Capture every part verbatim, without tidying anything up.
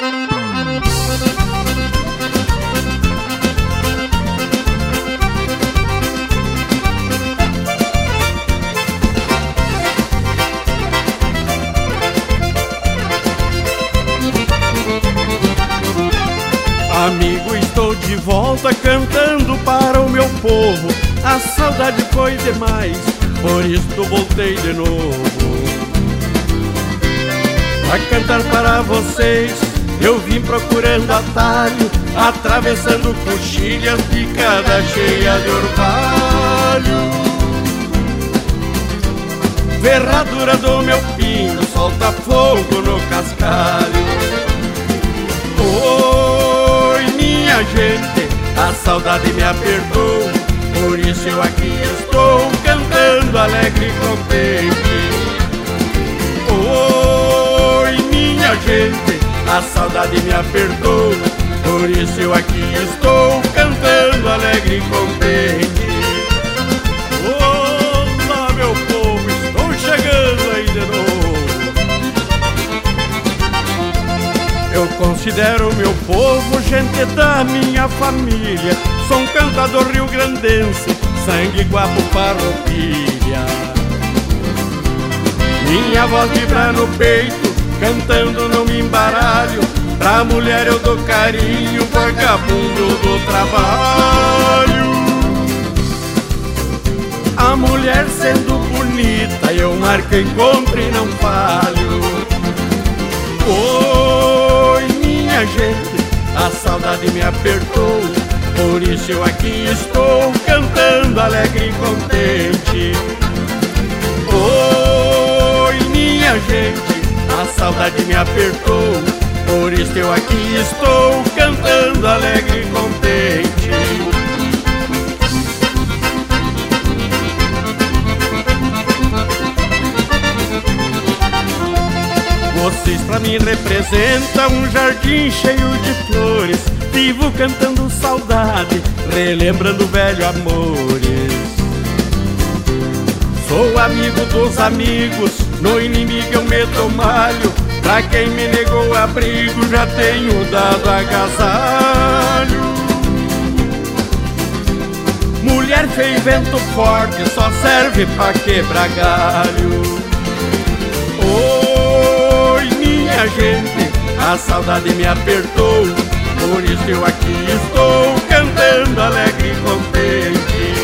Amigo, estou de volta cantando para o meu povo. A saudade foi demais, por isso voltei de novo. A cantar para vocês, eu vim procurando atalho, atravessando coxilhas, picada cheia de orvalho. Ferradura do meu pinho, solta fogo no cascalho. Oi, minha gente, a saudade me apertou, por isso eu aqui estou cantando alegre e contente. Oi, minha gente, a saudade me apertou, por isso eu aqui estou cantando alegre e contente. Olá, meu povo, estou chegando aí de novo. Eu considero meu povo gente da minha família. Sou um cantador rio-grandense, sangue guapo farroupilha. Minha voz vibra no peito, cantando não me embaralho. Pra mulher eu dou carinho, vagabundo do trabalho. A mulher sendo bonita, eu marco encontro e não falho. Oi, minha gente, a saudade me apertou, por isso eu aqui estou cantando alegre e contente. Oi, minha gente, a saudade me apertou, por isso eu aqui estou cantando alegre e contente. Vocês pra mim representam um jardim cheio de flores. Vivo cantando saudade, relembrando velhos amores. Sou amigo dos amigos, no inimigo eu meto malho. Pra quem me negou abrigo, já tenho dado agasalho. Mulher feia e vento forte, só serve pra quebrar galho. Oi, minha gente, a saudade me apertou, por isso eu aqui estou cantando alegre e contente.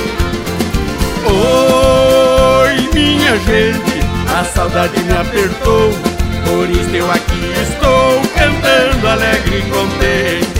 Oi, minha gente, a saudade me apertou, por isso eu aqui estou cantando alegre e contente.